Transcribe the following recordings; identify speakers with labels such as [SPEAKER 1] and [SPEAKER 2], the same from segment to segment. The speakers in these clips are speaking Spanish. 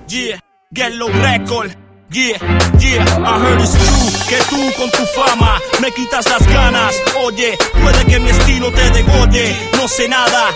[SPEAKER 1] Yeah, Get Low Record. Yeah, I heard it's true que tú con tu fama me quitas las ganas. Oye, puede que mi estilo te degolle. No sé nada,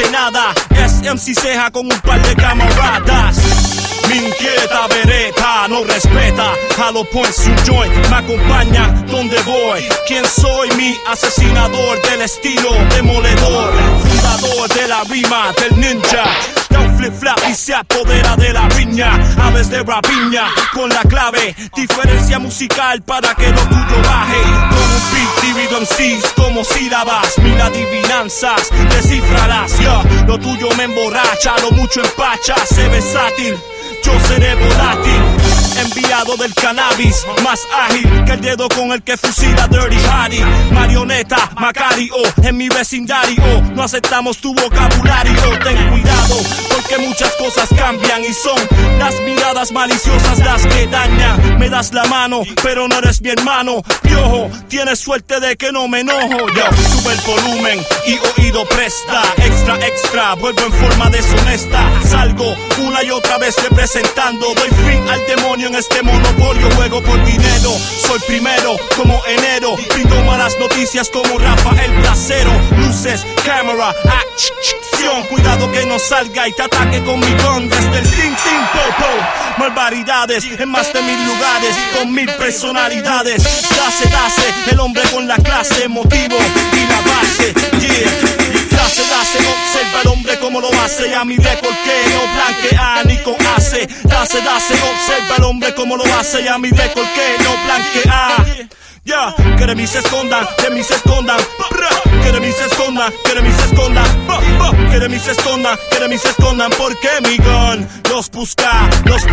[SPEAKER 1] es MC Ceja con un par de camaradas. Mi inquieta vereta no respeta. Hollow Points, un joint, me acompaña donde voy. ¿Quién soy? Mi asesinador del estilo demoledor, fundador de la rima del ninja. Da un flip flap y se apodera de la riña. Aves de rapiña con la clave, diferencia musical para que lo tuyo baje. Con un beat divido en C's como sílabas, mil adivinanzas, descifralas. Lo tuyo me emborracha, lo mucho empacha, sé versátil. Yo seré volátil, enviado del cannabis, más ágil que el dedo con el que fusila Dirty Harry. Marioneta, Macario, en mi vecindario no aceptamos tu vocabulario. Ten cuidado, porque muchas cosas cambian y son las miradas maliciosas las que dañan. Me das la mano, pero no eres mi hermano. Piojo, tienes suerte de que no me enojo. Yo, sube el volumen y oído presta. Extra, vuelvo en forma deshonesta. Salgo una y otra vez representando. Doy fin al demonio en este monopolio. Juego por dinero, soy primero como enero. Brindo malas noticias como Rafael Placero. Luces, cámara, acción. Cuidado que no salga y te ataque con mi gun desde el tin popo. Barbaridades en más de 1000 lugares con 1000 personalidades. Dase, el hombre con la clase, motivo y la base. Yeah. Dase, observa el hombre como lo hace. A mi récord que no blanquea ni con ace. Dase, observa el hombre como lo hace. A mi récord que no blanquea. Yeah, que de mí se escondan, que de mí se escondan. Que de mí se escondan, que de mí se escondan. Que de mí se escondan, que de mí se escondan. Porque mi gun los busca.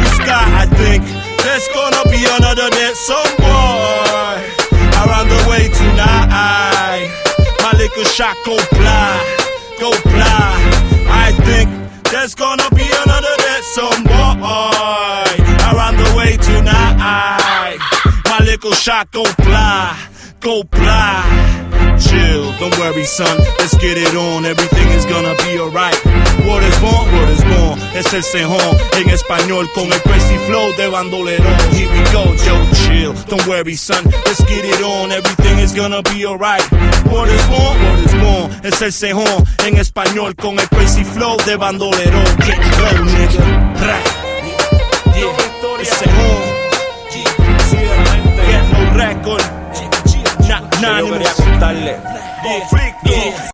[SPEAKER 1] I think there's gonna be another day, some boy around the way tonight. My liquor shot go fly. I think there's gonna be another day, some boy around the way tonight. My little shot go fly. Chill, don't worry son, let's get it on, everything is gonna be alright. Word is born, es el cejón en español con el crazy flow de bandolerón. Here we go, yo, chill, don't worry son, let's get it on, everything is gonna be alright. Word is born, es el cejón en español con el crazy flow de bandolerón. Get low, nigga. Yeah, el cejón. Get no record. Yo quería contarle conflicto.